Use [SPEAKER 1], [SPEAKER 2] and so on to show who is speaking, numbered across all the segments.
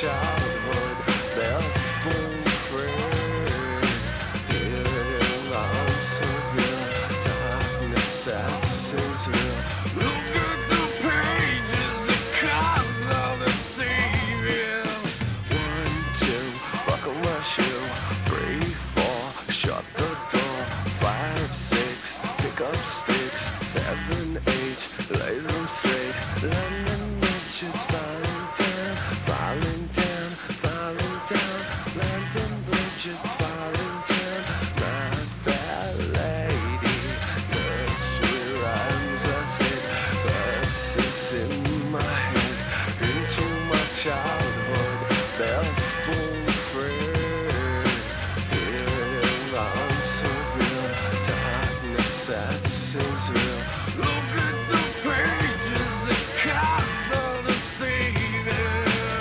[SPEAKER 1] childhood, they're spoon-fed. Here in the arms of real darkness that is real. Look at the pages, the cards of the savior. 1, 2, buckle my shoe. 3, 4, shut the door. 5, 6, pick up sticks. 7, 8, lay them straight. London Bridge is falling down, falling down, falling down. London Bridge is falling down, my fair lady. Nursery rhymes are said, verses in my head. Into my childhood, they're spoon-fed. Here in the arms of real darkness that is real. Look at the pages, the cards of the savior.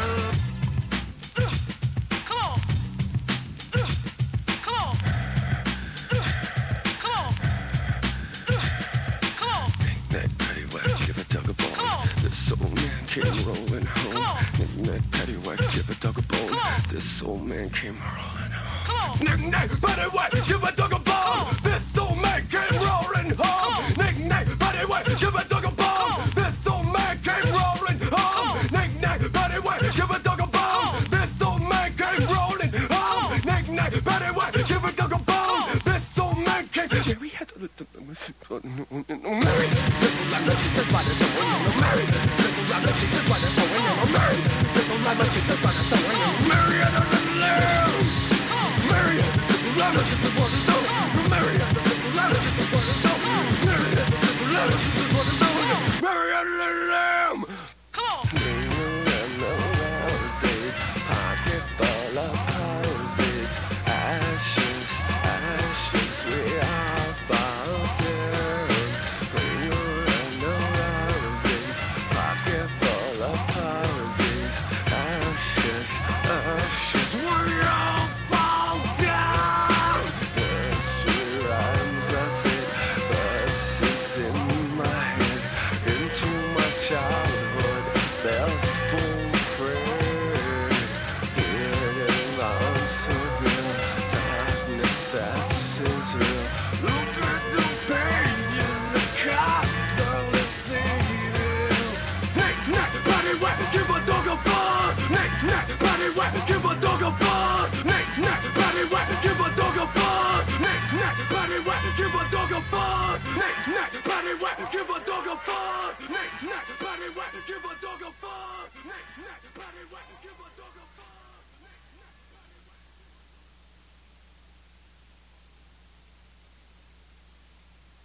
[SPEAKER 2] Come on. Come on. Come on. Come on.
[SPEAKER 1] Knick-knack, paddywhack, give a dog a bone.
[SPEAKER 2] Come on.
[SPEAKER 1] This old man came rolling home.
[SPEAKER 2] Come on.
[SPEAKER 1] Knick-knack, paddywhack, give a dog a bone.
[SPEAKER 2] Come on.
[SPEAKER 1] This old man came rolling home.
[SPEAKER 2] Come on.
[SPEAKER 1] Knick-knack, paddywhack, give a dog a bone. This old man came rolling home. Knick-knack, paddywhack, give a dog a bone. This old man came rolling home. Knick-knack, paddywhack, give a dog a bone. This old man came rolling home. Knick-knack, paddywhack, give a dog a bone. This old man came. Yeah, we had to Mary, little lemon, she's just running so when you're married. Little lemon, she's just running so when you're married. Little lemon, she's just running so when you're married. Mary, little lemon, she's just running so. Mary, little lemon, she's just running so. Mary, little lemon, she's just running so. Mary, little lamb.
[SPEAKER 2] Come on.
[SPEAKER 1] Pocket full of posies, ashes, ashes, we are falling down. Pocket full of posies, ashes, ashes, we all fall down. Nursery rhymes I said, verses in my head, into my childhood, they're spoon-fed. Here in the arms of real darkness that is real. Look at the pages, the cards of the savior. Knick-knack, paddywhack, give a dog a bone. Knick-knack, paddywhack, give a dog a bone. Knick-knack, paddywhack, give a dog a bone. Knick-knack, paddywhack, give a dog a bone. Knick-knack, paddywhack.